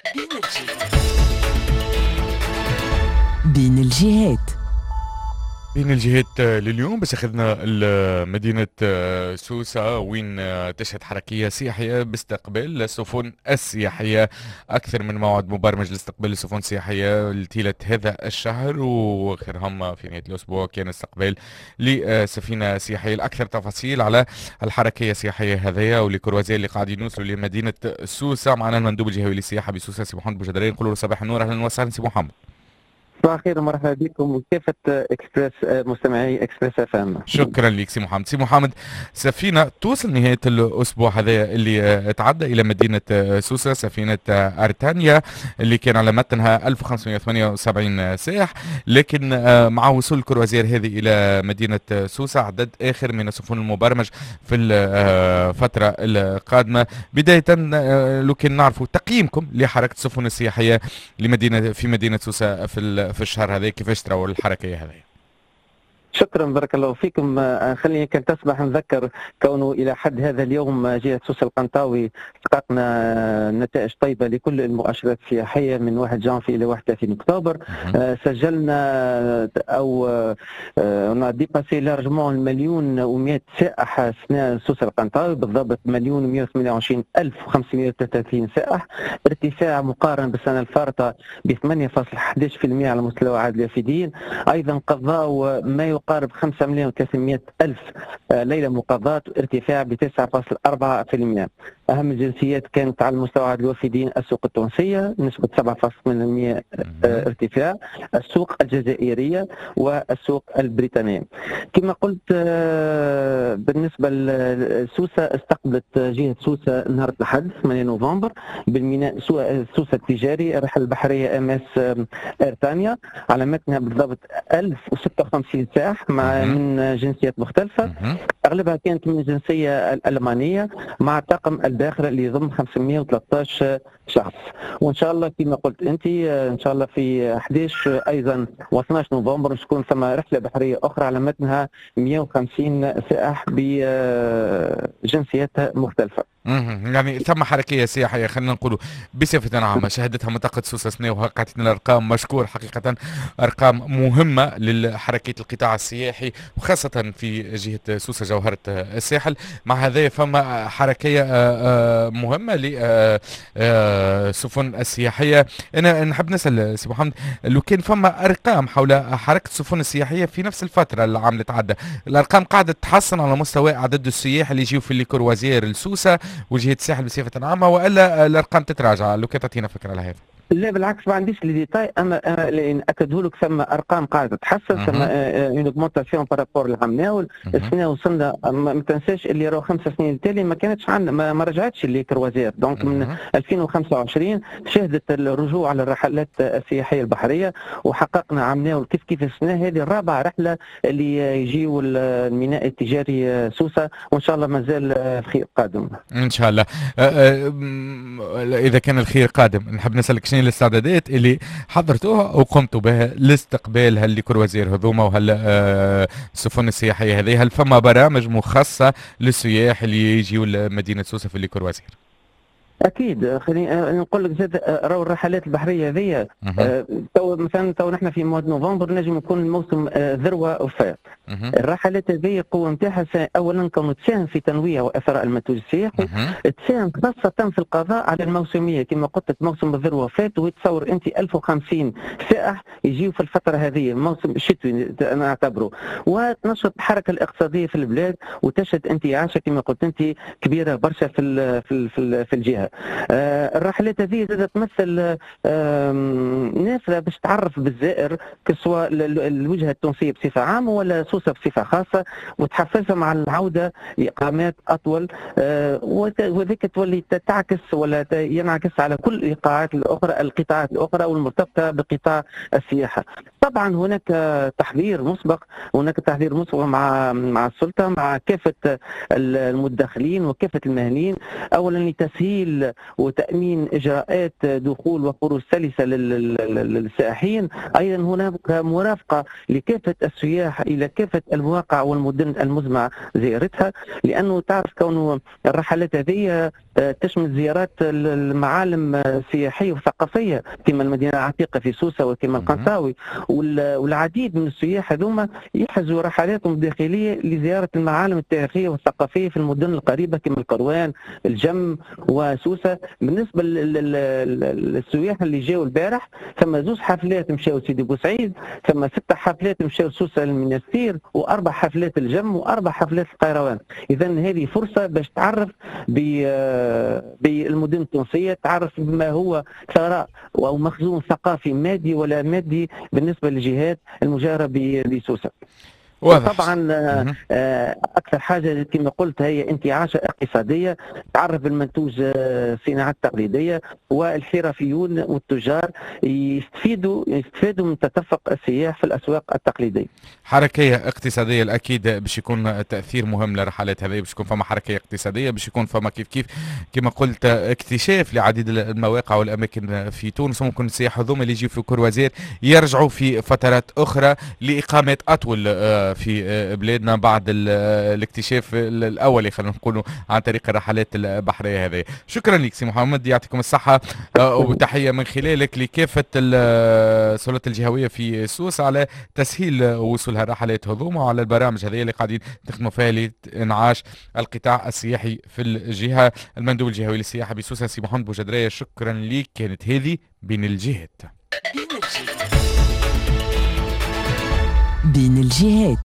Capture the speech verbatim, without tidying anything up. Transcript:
بين الجهات. بين الجهات بين الجهات لليوم باش اخذنا مدينة سوسة وين تشهد حركية سياحية باستقبال السفن السياحية. أكثر من موعد مبرمج لاستقبال السفن السياحية لطيلة هذا الشهر، وآخرهم في نهاية الأسبوع كان استقبال لسفينة سياحية. الأكثر تفاصيل على الحركية السياحية هذيا ولكروازير اللي قاعدين يوصلوا لمدينة سوسة معنا المندوب الجهوي للسياحة بسوسة سي محمد بوجدرين. نقول له صباح النور، أهلا وسهلا سي محمد. صباح الخير ومرحبا بكم وكافة اكسبريس مستمعي اكسبريس اف ام. شكرا لك سي محمد. سي محمد، سفينة توصل نهاية الأسبوع هذا اللي تعدى إلى مدينة سوسة، سفينة أرتانيا اللي كان على متنها ألف وخمسمئة وثمانية وسبعين سائح، لكن مع وصول الكروازير هذه إلى مدينة سوسة عدد آخر من السفن المبرمج في الفترة القادمة. بداية لو كان نعرفوا تقييمكم لحركة السفن السياحية لمدينة في مدينة سوسة في في الشهر هذا، كيفاش تراوا الحركه هذه؟ شكرا بارك الله فيكم. خليني كان تسمح نذكر كونه الى حد هذا اليوم جهه سوسه القنطاوي حققنا نتائج طيبه لكل المؤشرات السياحيه من واحد جانفي الى واحد وثلاثين اكتوبر. أه سجلنا او أه ديباسي لارجمون المليون ومئة سائح اثناء سوسه القنطاوي، بالضبط مليون ومئة وثمانية وعشرين ألف وخمسمئة وثلاثة وثلاثين سائح، ارتفاع مقارن بالسنه الفارطه ب ثمانية فاصلة أحد عشر بالمئة على مستوى عدد الوافدين. ايضا قضاء ما يقارب خمسة مليون وثلاثمئة ألف ليلة مقاضاة، ارتفاع ب تسعة فاصلة أربعة بالمئة. أهم الجنسيات كانت على مستوى عدد الوافدين السوق التونسية نسبة سبعة فاصلة ثمانية بالمئة ارتفاع، السوق الجزائرية والسوق البريطانية. كما قلت بالنسبة لسوسة، استقبلت جهة سوسة نهار الأحد ثمانية نوفمبر بالميناء سوسة التجاري الرحلة البحرية ام اس ارتانيا على متنها بالضبط ألف وستة وخمسين سائح مع من جنسيات مختلفة، أغلبها كانت من الجنسية الألمانية مع طاقم الداخل اللي يضم خمسمئة وثلاثة عشر شخص. وإن شاء الله كما قلت أنت إن شاء الله في أحد عشر أيضا و اثني عشر نوفمبر تكون ثم رحلة بحرية أخرى على متنها مئة وخمسين سائح بجنسيات مختلفة. يعني ثم حركيه سياحيه خلينا نقولوا بصفه عامه شهدتها منطقه سوسه سنة، وقعت لنا الارقام مشكور حقيقه، ارقام مهمه لحركه القطاع السياحي وخاصه في جهه سوسه جوهره الساحل. مع هذا فما حركيه مهمه للسفن السياحيه. انا نحب نسال سي محمد لو كان فما ارقام حول حركه السفن السياحيه في نفس الفتره العام اللي تعدى، الارقام قاعده تتحسن على مستوى عدد السياح اللي يجيو في الكروازير لسوسه وجهة الساحل بصفة عامة، وإلا الأرقام تتراجع؟ لو كنت تعطينا فكرة على هذا. لا بالعكس ما عنديش لي ديتاي، اما ناكده لك ثم ارقام قاعده تتحسن، ثم اون اوغمونتاسيون بارابور للعام ناول. السنه وصلنا ما تنساش اللي راهو خمس سنين التالي ما كانتش عندنا ما, ما رجعتش لي كروازير، دونك من ألفين وخمسة وعشرين شهدت الرجوع على الرحلات السياحيه البحريه، وحققنا عام ناول كيف كيف السنه هذه الرابعه رحله اللي يجيوا الميناء التجاري سوسه، وان شاء الله مازال الخير قادم ان شاء الله. اذا كان الخير قادم نحب نسالك شنو الاستعدادات اللي حضرتوها وقمتوا بها لاستقبال هالكروازير هذوما وهالسفن السياحيه هذه؟ هل فما برامج مخصصه للسياح اللي يجيوا لمدينه سوسه في الكروازير؟ اكيد. خليني نقول لك زاد راهو الرحلات البحريه هذيا تو مثلا تو نحن في مواد نوفمبر نجم يكون الموسم ذروه وفات. الرحلات هذه القوه نتاعها اولا كون تساهم في تنويع واثراء المنتوج السياحي، تساهم خاصه في القضاء على الموسميه كما قلت لك موسم الذروه فات، ويتصور انت ألف وخمسين سائح يجيوا في الفتره هذه الموسم الشتوي انا اعتبره، وتنشط الحركه الاقتصاديه في البلاد وتشهد انتعاشه كما قلت انت كبيره برشا في في في الجهه. آه الرحلات هذه زادت تمثل آه ناس باش تعرف بالزائر كسوا الوجهه التونسيه بصفه عامه ولا سوسه بصفه خاصه، وتحفزهم على العوده لاقامات اطول، آه وذيك تولي تعكس ولا ينعكس على كل الايقاعات الاخرى القطاعات الاخرى والمرتبطه بقطاع السياحه. طبعا هناك تحضير مسبق، هناك تحضير مسبق مع مع السلطه مع كافه المدخلين وكافه المهنيين، اولا لتسهيل وتامين اجراءات دخول وخروج سلسه للسائحين، ايضا هناك مرافقه لكافه السياح الى كافه المواقع والمدن المزمع زيارتها، لانه تعرف كونه الرحلات هذه تشمل زيارات المعالم السياحيه وثقافيه كما المدينه العتيقه في سوسه وكما القنطاوي، والعديد من السياح هذوما يحجزوا رحلاتهم الداخليه لزياره المعالم التاريخيه والثقافيه في المدن القريبه كما القروان، الجم وسوسه. بالنسبه للسياح اللي جاوا البارح ثم زوج حفلات مشاو سيدي بوسعيد، ثم ست حفلات مشاو سوسه المنستير، واربع حفلات الجم، واربع حفلات القيروان. اذا هذه فرصه باش تعرف بالمدن التونسيه، تعرف بما هو ثراء او مخزون ثقافي مادي ولا مادي بالنسبه للجهات المجاوره بسوسه. طبعا اكثر حاجه كما قلت هي انتعاشه اقتصاديه، تعرف بالمنتوج الصناعات التقليديه، والحرفيون والتجار يستفيدوا يستفيدوا من تدفق السياح في الاسواق التقليديه. حركيه اقتصاديه الاكيد باش يكون تاثير مهم للرحلات هذه، باش يكون فما حركيه اقتصاديه، باش يكون فما كيف كيف كما قلت اكتشاف لعديد المواقع والاماكن في تونس. ممكن السياح هذوما اللي يجيو في كروازير يرجعوا في فترات اخرى لاقامات اطول في بلادنا بعد الاكتشاف الاولي خلينا نقولوا عن طريق الرحلات البحريه هذه. شكرا لك سي محمد، يعطيكم الصحه وتحيه من خلالك لكافه السلطات الجهويه في سوس على تسهيل وصول الرحلات هذوما وعلى البرامج هذه اللي قاعدين تخدموا فيها لانعاش القطاع السياحي في الجهه. المندوب الجهوي للسياحه بسوسه سي محمد بوجدريه، شكرا لك. كانت هذه بين الجهات. بين الجهات